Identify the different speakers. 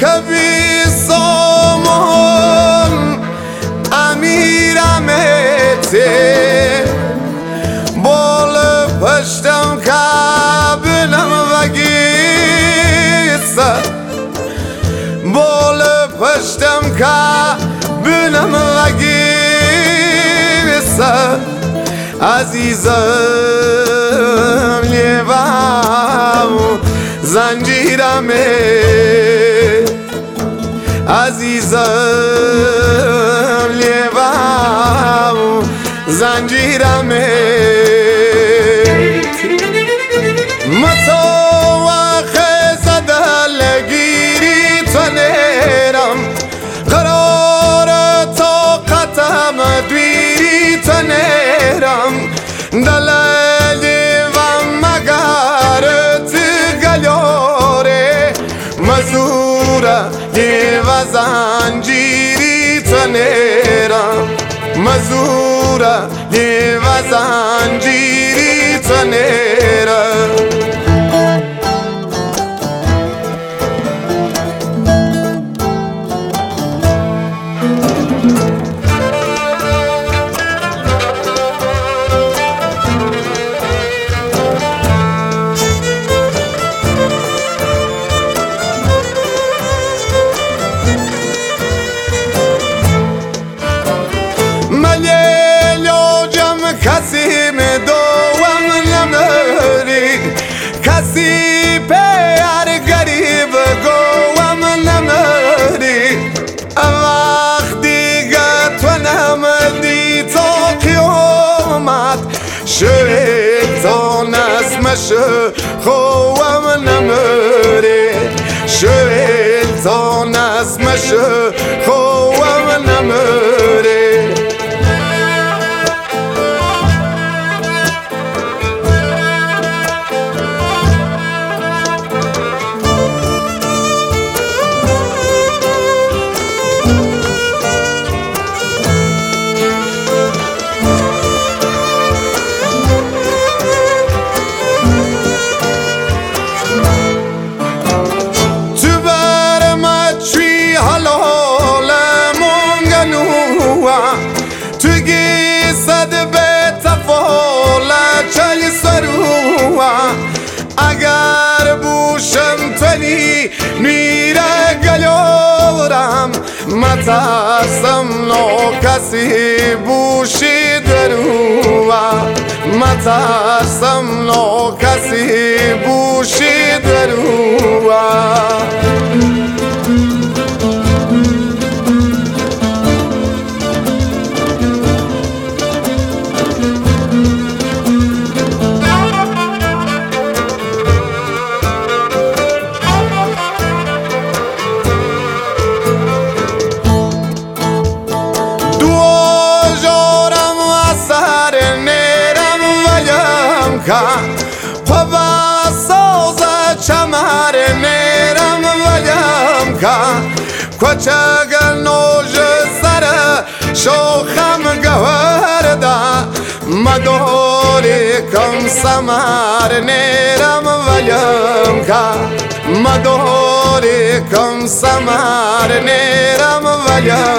Speaker 1: کبی سامون امیرم ته بال پشتم کابلم وگیسه بال پشتم کابلم وگیسه عزیزم لیوام زنجیرمه عزیزم لیوام زنجیرمه متوقع زدلگیری تنیرم قرار طاقتم دویری تنیرم دلالی و مگارت گلیاره مزوره و زنجیری تنیرم مزوره و زنجیری تنیرم کسی دوام نمری کسی پیار گریب گوام نمری وقتی تو نمدی تا قیامت شیطان اسمش خوام نمری شیطان اسمش خوام نمری توگی صد به تفاله چای سروه اگر بوشم تنی میره گلیارم مترسم نو کسی بوشی دروه مترسم نو کسی بوشی دروه پا ساز چمر نیرم ویم که کوچگل نوج سر شوخم گورده مدوری کم سمر نیرم ویم که مدوری کم سمر نیرم ویم